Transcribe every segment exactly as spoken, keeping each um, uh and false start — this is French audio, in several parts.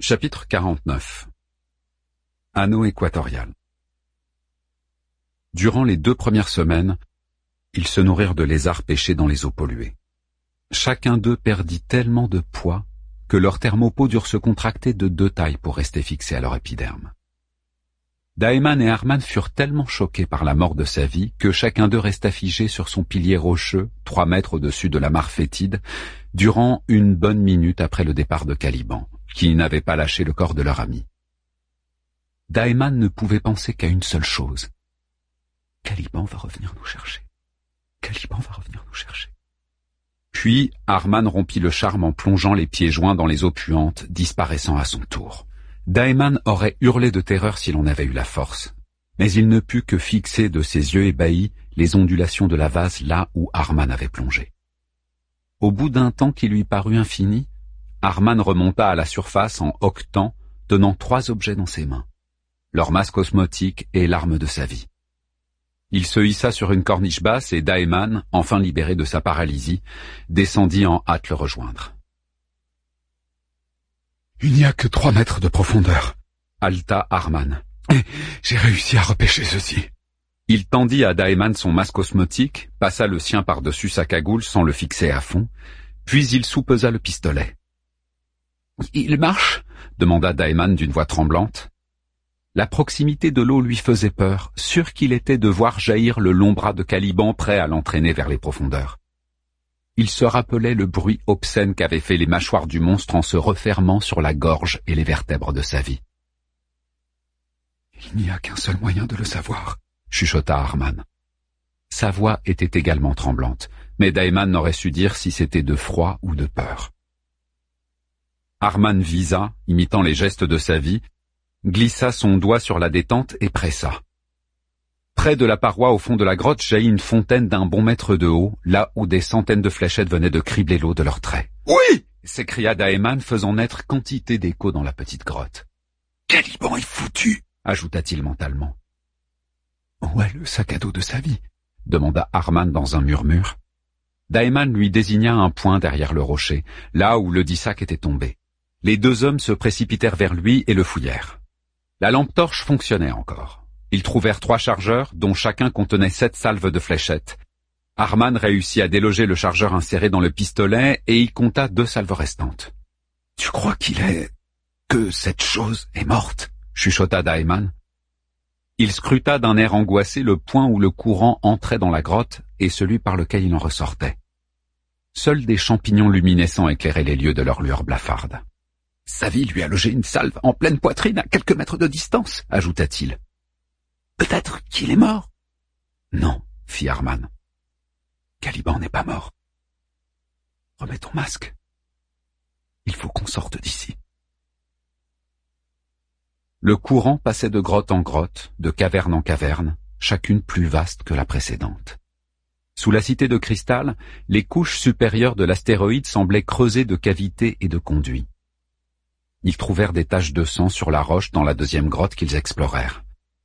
Chapitre quarante-neuf. Anneau équatorial. Durant les deux premières semaines, ils se nourrirent de lézards pêchés dans les eaux polluées. Chacun d'eux perdit tellement de poids que leurs thermopaux durent se contracter de deux tailles pour rester fixés à leur épiderme. Daeman et Arman furent tellement choqués par la mort de sa vie que chacun d'eux resta figé sur son pilier rocheux, trois mètres au-dessus de la mare fétide, durant une bonne minute après le départ de Caliban, qui n'avait pas lâché le corps de leur ami. Daeman ne pouvait penser qu'à une seule chose. Caliban va revenir nous chercher. Caliban va revenir nous chercher. Puis, Arman rompit le charme en plongeant les pieds joints dans les eaux puantes, disparaissant à son tour. Daeman aurait hurlé de terreur s'il en avait eu la force, mais il ne put que fixer de ses yeux ébahis les ondulations de la vase là où Arman avait plongé. Au bout d'un temps qui lui parut infini, Arman remonta à la surface en hoquetant, tenant trois objets dans ses mains, leur masque osmotique et l'arme de sa vie. Il se hissa sur une corniche basse et Daeman, enfin libéré de sa paralysie, descendit en hâte le rejoindre. « Il n'y a que trois mètres de profondeur, » haleta Arman. « J'ai réussi à repêcher ceci. » Il tendit à Daeman son masque osmotique, passa le sien par-dessus sa cagoule sans le fixer à fond, puis il soupesa le pistolet. « Il marche ?» demanda Daeman d'une voix tremblante. La proximité de l'eau lui faisait peur, sûr qu'il était de voir jaillir le long bras de Caliban prêt à l'entraîner vers les profondeurs. Il se rappelait le bruit obscène qu'avaient fait les mâchoires du monstre en se refermant sur la gorge et les vertèbres de sa vie. « Il n'y a qu'un seul moyen de le savoir, » chuchota Arman. Sa voix était également tremblante, mais Daeman n'aurait su dire si c'était de froid ou de peur. Arman visa, imitant les gestes de sa vie, glissa son doigt sur la détente et pressa. Près de la paroi au fond de la grotte jaillit une fontaine d'un bon mètre de haut, là où des centaines de fléchettes venaient de cribler l'eau de leurs traits. « Oui !» s'écria Daeman, faisant naître quantité d'échos dans la petite grotte. « Caliban est foutu !» ajouta-t-il mentalement. « Où est le sac à dos de sa vie ?» demanda Arman dans un murmure. Daeman lui désigna un point derrière le rocher, là où le dit sac était tombé. Les deux hommes se précipitèrent vers lui et le fouillèrent. La lampe torche fonctionnait encore. Ils trouvèrent trois chargeurs, dont chacun contenait sept salves de fléchettes. Arman réussit à déloger le chargeur inséré dans le pistolet et y compta deux salves restantes. « Tu crois qu'il est... que cette chose est morte ?» chuchota Daeman. Il scruta d'un air angoissé le point où le courant entrait dans la grotte et celui par lequel il en ressortait. Seuls des champignons luminescents éclairaient les lieux de leur lueur blafarde. « Sa vie lui a logé une salve en pleine poitrine à quelques mètres de distance, » ajouta-t-il. « Peut-être qu'il est mort ?» ?»« Non, » fit Arman. « Caliban n'est pas mort. Remets ton masque. Il faut qu'on sorte d'ici. » Le courant passait de grotte en grotte, de caverne en caverne, chacune plus vaste que la précédente. Sous la cité de cristal, les couches supérieures de l'astéroïde semblaient creusées de cavités et de conduits. Ils trouvèrent des taches de sang sur la roche dans la deuxième grotte qu'ils explorèrent.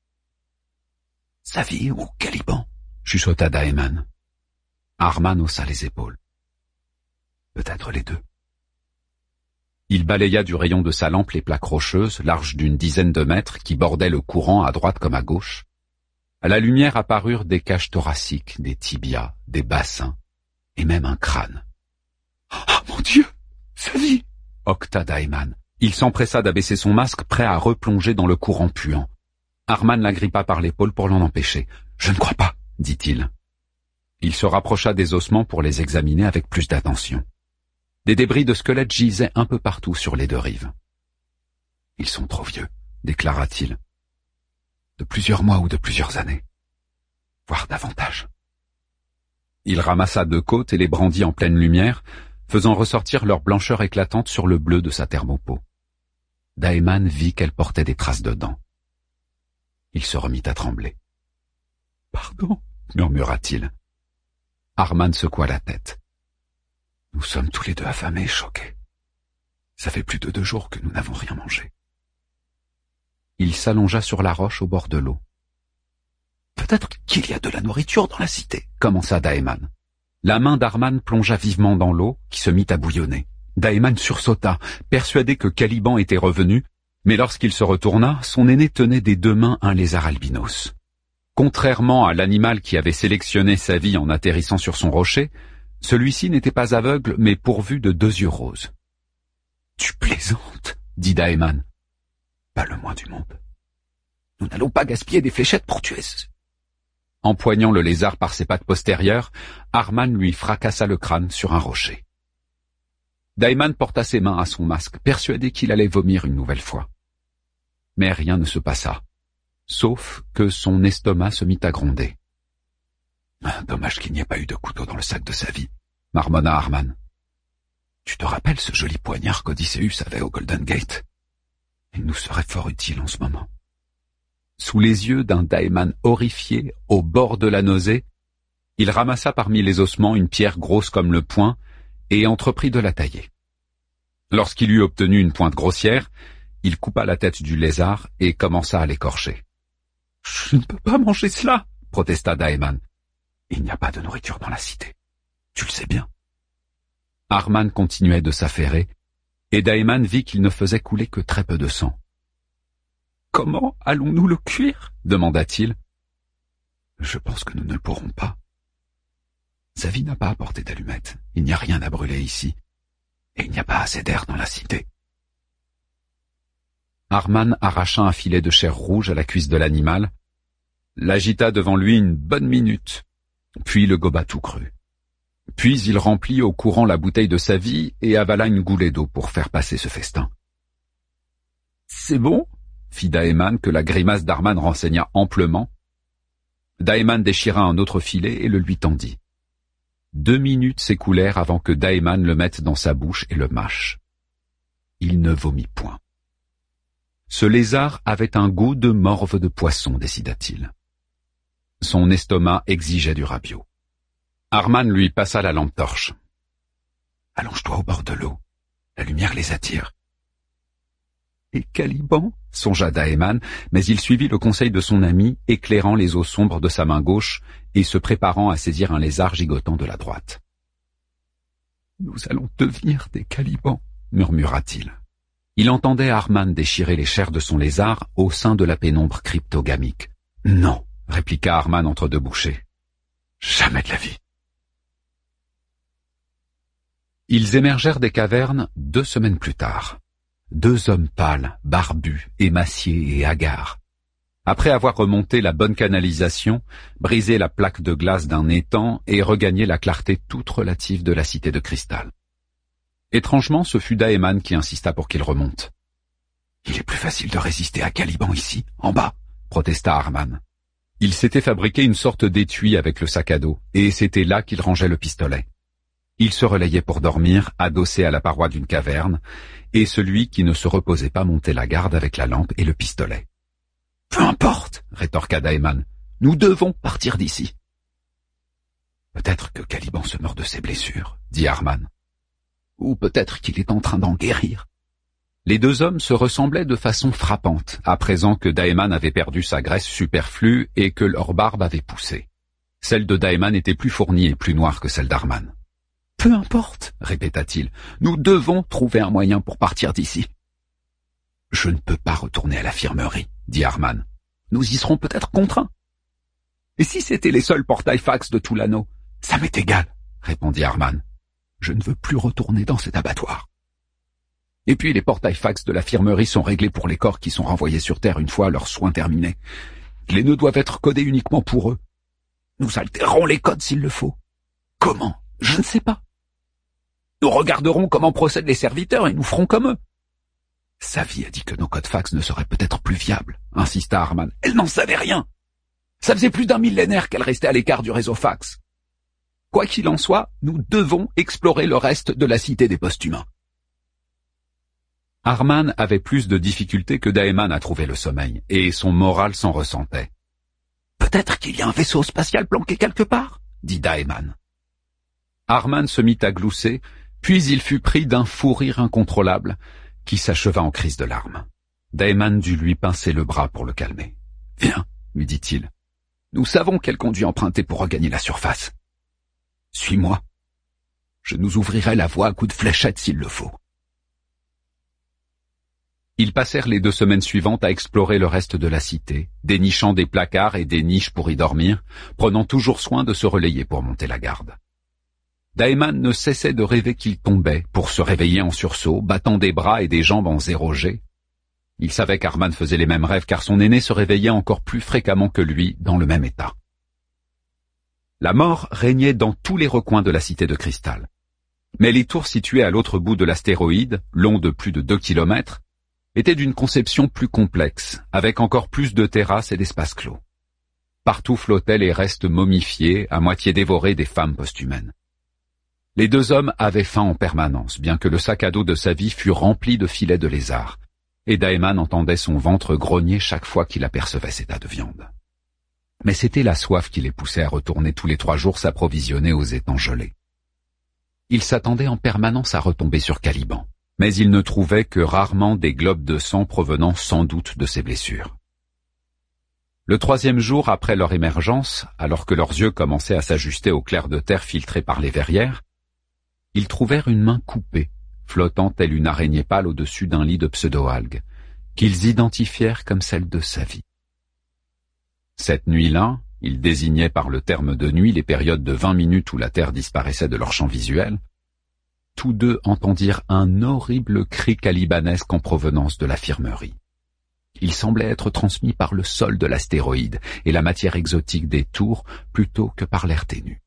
« Sa vie ou Caliban ?» chuchota Daeman. Arman haussa les épaules. « Peut-être les deux. » Il balaya du rayon de sa lampe les plaques rocheuses, larges d'une dizaine de mètres, qui bordaient le courant à droite comme à gauche. À la lumière apparurent des cages thoraciques, des tibias, des bassins, et même un crâne. « Oh mon Dieu, sa vie !» hoqueta Daeman. Il s'empressa d'abaisser son masque, prêt à replonger dans le courant puant. Arman l'agrippa par l'épaule pour l'en empêcher. « Je ne crois pas, » dit-il. Il se rapprocha des ossements pour les examiner avec plus d'attention. Des débris de squelettes gisaient un peu partout sur les deux rives. « Ils sont trop vieux, » déclara-t-il. « De plusieurs mois ou de plusieurs années. Voire davantage. » Il ramassa deux côtes et les brandit en pleine lumière, faisant ressortir leur blancheur éclatante sur le bleu de sa thermopeau. Daeman vit qu'elle portait des traces de dents. Il se remit à trembler. « Pardon » murmura-t-il. Arman secoua la tête. « Nous sommes tous les deux affamés et choqués. Ça fait plus de deux jours que nous n'avons rien mangé. » Il s'allongea sur la roche au bord de l'eau. « Peut-être qu'il y a de la nourriture dans la cité » commença Daeman. La main d'Arman plongea vivement dans l'eau, qui se mit à bouillonner. Daïman sursauta, persuadé que Caliban était revenu, mais lorsqu'il se retourna, son aîné tenait des deux mains un lézard albinos. Contrairement à l'animal qui avait sélectionné sa vie en atterrissant sur son rocher, celui-ci n'était pas aveugle, mais pourvu de deux yeux roses. « Tu plaisantes » dit Daïman. « Pas le moins du monde. Nous n'allons pas gaspiller des fléchettes pour tuer ce... » Empoignant le lézard par ses pattes postérieures, Arman lui fracassa le crâne sur un rocher. Daïman porta ses mains à son masque, persuadé qu'il allait vomir une nouvelle fois. Mais rien ne se passa, sauf que son estomac se mit à gronder. « Dommage qu'il n'y ait pas eu de couteau dans le sac de sa vie, » marmonna Arman. « Tu te rappelles ce joli poignard qu'Odysseus avait au Golden Gate? Il nous serait fort utile en ce moment. » Sous les yeux d'un Daïman horrifié, au bord de la nausée, il ramassa parmi les ossements une pierre grosse comme le poing et entreprit de la tailler. Lorsqu'il eut obtenu une pointe grossière, il coupa la tête du lézard et commença à l'écorcher. « Je ne peux pas manger cela !» protesta Daïman. « Il n'y a pas de nourriture dans la cité. Tu le sais bien. » Arman continuait de s'affairer, et Daïman vit qu'il ne faisait couler que très peu de sang. « Comment allons-nous le cuire ?» demanda-t-il. « Je pense que nous ne le pourrons pas. Sa vie n'a pas apporté d'allumettes. Il n'y a rien à brûler ici. Et il n'y a pas assez d'air dans la cité. » Arman arracha un filet de chair rouge à la cuisse de l'animal, l'agita devant lui une bonne minute, puis le goba tout cru. Puis il remplit au courant la bouteille de sa vie et avala une goulée d'eau pour faire passer ce festin. « C'est bon ?» fit Daïman, que la grimace d'Arman renseigna amplement. Daïman déchira un autre filet et le lui tendit. Deux minutes s'écoulèrent avant que Daïman le mette dans sa bouche et le mâche. Il ne vomit point. Ce lézard avait un goût de morve de poisson, décida-t-il. Son estomac exigeait du rabiot. Arman lui passa la lampe torche. « Allonge-toi au bord de l'eau. La lumière les attire. » Et Caliban, songea Daïman, mais il suivit le conseil de son ami, éclairant les eaux sombres de sa main gauche et se préparant à saisir un lézard gigotant de la droite. « Nous allons devenir des Calibans, » murmura-t-il. Il entendait Arman déchirer les chairs de son lézard au sein de la pénombre cryptogamique. « Non, » répliqua Arman entre deux bouchées. « Jamais de la vie. » Ils émergèrent des cavernes deux semaines plus tard. Deux hommes pâles, barbus, émaciés et hagards. Après avoir remonté la bonne canalisation, brisé la plaque de glace d'un étang et regagné la clarté toute relative de la cité de cristal. Étrangement, ce fut Daïman qui insista pour qu'il remonte. « Il est plus facile de résister à Caliban ici, en bas », protesta Arman. Il s'était fabriqué une sorte d'étui avec le sac à dos, et c'était là qu'il rangeait le pistolet. Il se relayait pour dormir, adossé à la paroi d'une caverne, et celui qui ne se reposait pas montait la garde avec la lampe et le pistolet. « Peu importe, » rétorqua Daïman, « nous devons partir d'ici. »« Peut-être que Caliban se meurt de ses blessures, » dit Arman. « Ou peut-être qu'il est en train d'en guérir. » Les deux hommes se ressemblaient de façon frappante, à présent que Daïman avait perdu sa graisse superflue et que leur barbe avait poussé. Celle de Daïman était plus fournie et plus noire que celle d'Arman. « Peu importe, » répéta-t-il, « nous devons trouver un moyen pour partir d'ici. »« Je ne peux pas retourner à l'infirmerie, » dit Arman. « Nous y serons peut-être contraints. »« Et si c'étaient les seuls portails fax de tout l'anneau ? » ?»« Ça m'est égal, » répondit Arman. « Je ne veux plus retourner dans cet abattoir. Et puis les portails fax de l'infirmerie sont réglés pour les corps qui sont renvoyés sur Terre une fois leurs soins terminés. Les nœuds doivent être codés uniquement pour eux. Nous altérerons les codes s'il le faut. Comment ? Je ne sais pas. Nous regarderons comment procèdent les serviteurs et nous ferons comme eux. » Savie a dit que nos codes fax ne seraient peut-être plus viables, insista Arman. Elle n'en savait rien. Ça faisait plus d'un millénaire qu'elle restait à l'écart du réseau fax. Quoi qu'il en soit, nous devons explorer le reste de la cité des post-humains. Arman avait plus de difficultés que Daïman à trouver le sommeil, et son moral s'en ressentait. « Peut-être qu'il y a un vaisseau spatial planqué quelque part ?» dit Daïman. Arman se mit à glousser, puis il fut pris d'un fou rire incontrôlable, qui s'acheva en crise de larmes. Daïman dut lui pincer le bras pour le calmer. « Viens, » lui dit-il. « Nous savons quel conduit emprunter pour regagner la surface. Suis-moi. » Je nous ouvrirai la voie à coups de fléchette s'il le faut. » Ils passèrent les deux semaines suivantes à explorer le reste de la cité, dénichant des placards et des niches pour y dormir, prenant toujours soin de se relayer pour monter la garde. Daeman ne cessait de rêver qu'il tombait, pour se réveiller en sursaut, battant des bras et des jambes en zéro G. Il savait qu'Arman faisait les mêmes rêves car son aîné se réveillait encore plus fréquemment que lui, dans le même état. La mort régnait dans tous les recoins de la cité de cristal. Mais les tours situées à l'autre bout de l'astéroïde, longs de plus de deux kilomètres, étaient d'une conception plus complexe, avec encore plus de terrasses et d'espaces clos. Partout flottaient les restes momifiés, à moitié dévorés des femmes posthumaines. Les deux hommes avaient faim en permanence, bien que le sac à dos de sa vie fût rempli de filets de lézard, et Daeman entendait son ventre grogner chaque fois qu'il apercevait ces tas de viande. Mais c'était la soif qui les poussait à retourner tous les trois jours s'approvisionner aux étangs gelés. Ils s'attendaient en permanence à retomber sur Caliban, mais ils ne trouvaient que rarement des globes de sang provenant sans doute de ses blessures. Le troisième jour après leur émergence, alors que leurs yeux commençaient à s'ajuster au clair de terre filtré par les verrières, ils trouvèrent une main coupée, flottant telle une araignée pâle au-dessus d'un lit de pseudo-algues, qu'ils identifièrent comme celle de Savi. Cette nuit-là, ils désignaient par le terme de nuit les périodes de vingt minutes où la Terre disparaissait de leur champ visuel. Tous deux entendirent un horrible cri calibanesque en provenance de l'infirmerie. Il semblait être transmis par le sol de l'astéroïde et la matière exotique des tours plutôt que par l'air ténu.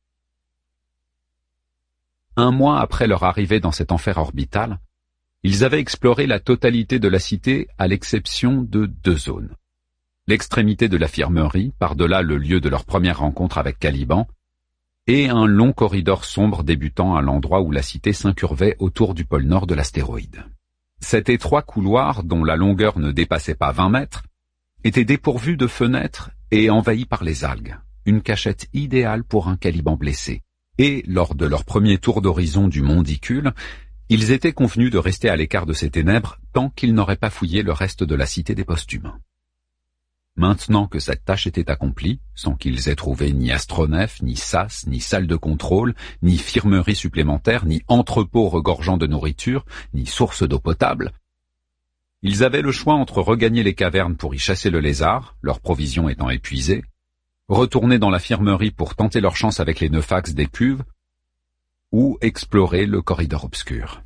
Un mois après leur arrivée dans cet enfer orbital, ils avaient exploré la totalité de la cité à l'exception de deux zones. L'extrémité de l'infirmerie, par-delà le lieu de leur première rencontre avec Caliban, et un long corridor sombre débutant à l'endroit où la cité s'incurvait autour du pôle nord de l'astéroïde. Cet étroit couloir, dont la longueur ne dépassait pas vingt mètres, était dépourvu de fenêtres et envahi par les algues, une cachette idéale pour un Caliban blessé. Et, lors de leur premier tour d'horizon du mondicule, ils étaient convenus de rester à l'écart de ces ténèbres tant qu'ils n'auraient pas fouillé le reste de la cité des posthumains. Maintenant que cette tâche était accomplie, sans qu'ils aient trouvé ni astronef, ni sas, ni salle de contrôle, ni firmerie supplémentaire, ni entrepôt regorgeant de nourriture, ni source d'eau potable, ils avaient le choix entre regagner les cavernes pour y chasser le lézard, leurs provisions étant épuisées, retourner dans l'infirmerie pour tenter leur chance avec les neufax des cuves, ou explorer le corridor obscur.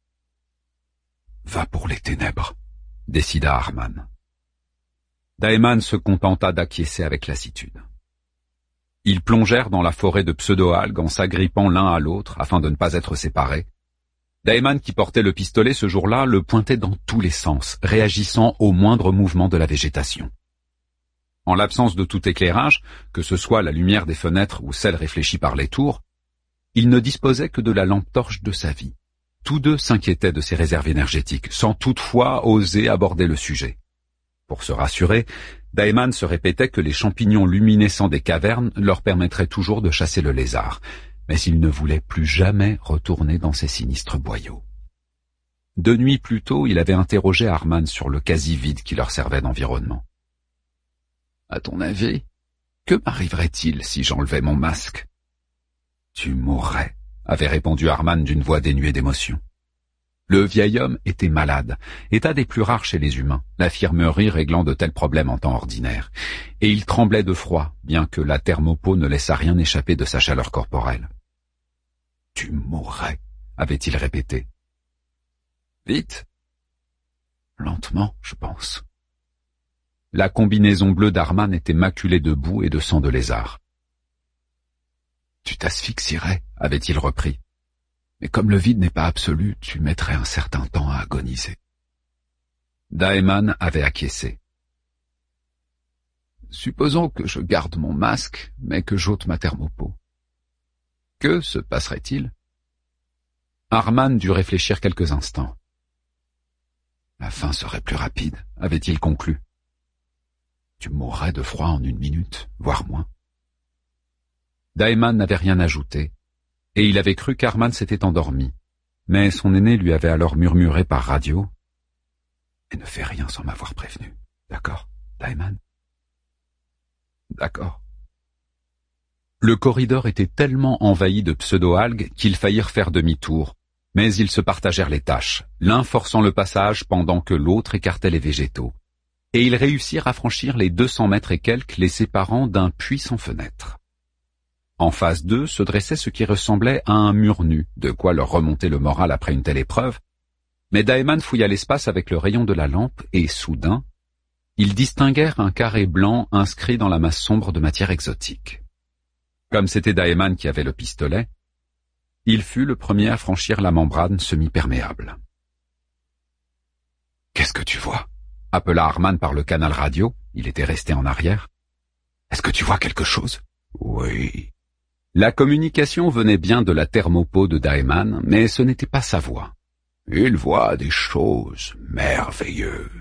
« Va pour les ténèbres », décida Arman. Daeman se contenta d'acquiescer avec lassitude. Ils plongèrent dans la forêt de pseudo-algues en s'agrippant l'un à l'autre afin de ne pas être séparés. Daeman, qui portait le pistolet ce jour-là, le pointait dans tous les sens, réagissant au moindre mouvement de la végétation. En l'absence de tout éclairage, que ce soit la lumière des fenêtres ou celle réfléchie par les tours, il ne disposait que de la lampe torche de sa vie. Tous deux s'inquiétaient de ses réserves énergétiques, sans toutefois oser aborder le sujet. Pour se rassurer, Daeman se répétait que les champignons luminescents des cavernes leur permettraient toujours de chasser le lézard, mais il ne voulait plus jamais retourner dans ces sinistres boyaux. Deux nuits plus tôt, il avait interrogé Arman sur le quasi-vide qui leur servait d'environnement. « À ton avis, que m'arriverait-il si j'enlevais mon masque ?»« Tu mourrais », avait répondu Arman d'une voix dénuée d'émotion. Le vieil homme était malade, état des plus rares chez les humains, l'infirmerie réglant de tels problèmes en temps ordinaire, et il tremblait de froid, bien que la thermopo ne laissât rien échapper de sa chaleur corporelle. « Tu mourrais », avait-il répété. « Vite ?»« Lentement, je pense. » La combinaison bleue d'Arman était maculée de boue et de sang de lézard. « Tu t'asphyxierais », avait-il repris. Mais comme le vide n'est pas absolu, tu mettrais un certain temps à agoniser. Daeman avait acquiescé. Supposons que je garde mon masque, mais que j'ôte ma thermopo. Que se passerait-il? Arman dut réfléchir quelques instants. La fin serait plus rapide, avait-il conclu. Tu mourrais de froid en une minute, voire moins. Daeman n'avait rien ajouté, et il avait cru qu'Arman s'était endormi, mais son aîné lui avait alors murmuré par radio « Et ne fais rien sans m'avoir prévenu, d'accord, Daeman ?»« D'accord. » Le corridor était tellement envahi de pseudo-algues qu'ils faillirent faire demi-tour, mais ils se partagèrent les tâches, l'un forçant le passage pendant que l'autre écartait les végétaux. Et ils réussirent à franchir les deux cents mètres et quelques les séparant d'un puits sans fenêtre. En face d'eux se dressait ce qui ressemblait à un mur nu, de quoi leur remonter le moral après une telle épreuve, mais Daeman fouilla l'espace avec le rayon de la lampe et, soudain, ils distinguèrent un carré blanc inscrit dans la masse sombre de matière exotique. Comme c'était Daeman qui avait le pistolet, il fut le premier à franchir la membrane semi-perméable. « Qu'est-ce que tu vois ?» appela Arman par le canal radio, il était resté en arrière. « Est-ce que tu vois quelque chose ?»« Oui. » La communication venait bien de la thermopo de Daeman, mais ce n'était pas sa voix. « Il voit des choses merveilleuses. »